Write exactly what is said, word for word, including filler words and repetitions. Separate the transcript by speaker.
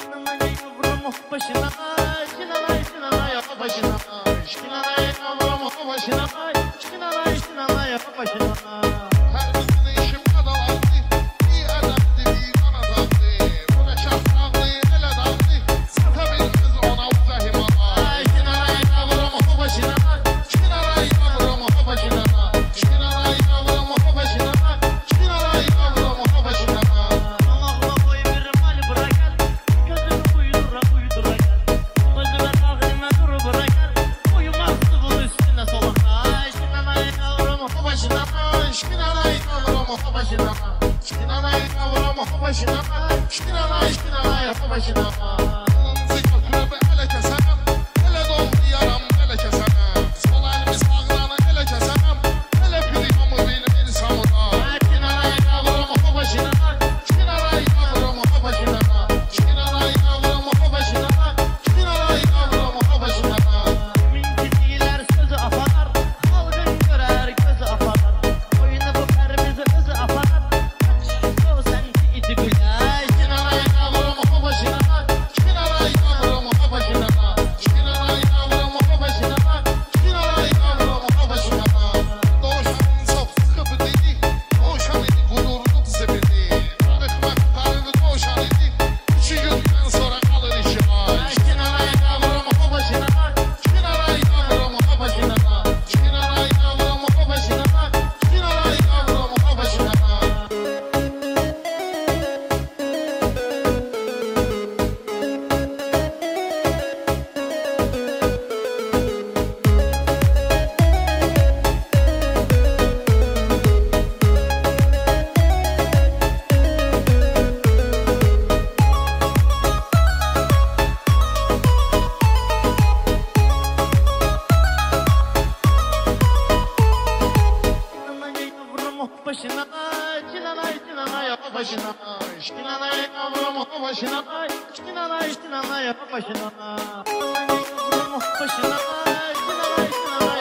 Speaker 1: Başına, şinanay şinanay yapa başına, şinanay yavrum o başına, şinanay şinanay yapa başına.
Speaker 2: Her birinin işim adalandı, iyi edemdi, bir bana taktı. Bu ne şahsandı, ele daldı, satabilmez ona uzahim ama.
Speaker 1: Şinanay yavrum o başına,
Speaker 2: Şinanay yavrum o başına, şinanay yavrum o başına, şinanay yavrum o başına.
Speaker 1: Allah'la koy bir mal bırakar, gözünü uydura uydura gel. Gözüme takdime dur bırakar, uyumazdı bu üstüne solakay. Şinanay yavrum o başına,
Speaker 2: Şinanay yavrum o başına, şinanay yavrum o başına, şinanay şinanay o başına. Kılınızı götürüp ele kesemem, ele doldu yaram ele kesemem. Sol elimi sağlanı ele kesemem, ele pilimamı bilmir samuray.
Speaker 1: şinanay yavrum o başına,
Speaker 2: Şinanay yavrum o başına, şinanay yavrum o başına, şinanay yavrum o başına.
Speaker 1: mintidiler sözü afalar, halkın görer gözü afalar. Oyunu bu permizi özü afalar, o senki iti güler.
Speaker 2: Şinanay yavrum o başına, şinanay yavrum o başına, şinanay yavrum o başına, şinanay yavrum o başına. Doğuşanın çok sıkı değil, doğuşan idi gururluk sepeti. Tarıkmak tarihli doğuşan idi, iki günden sonra kalır işi ay.
Speaker 1: Şinanay yavrum o başına,
Speaker 2: Şinanay yavrum o başına, şinanay yavrum o başına, şinanay yavrum o başına.
Speaker 1: şinanay yavrum o başına, şinanay şinanay o başına, şinanay yavrum o başına, şinanay şinanay o başına. Şinanay yavrum o başına, şinanay şinanay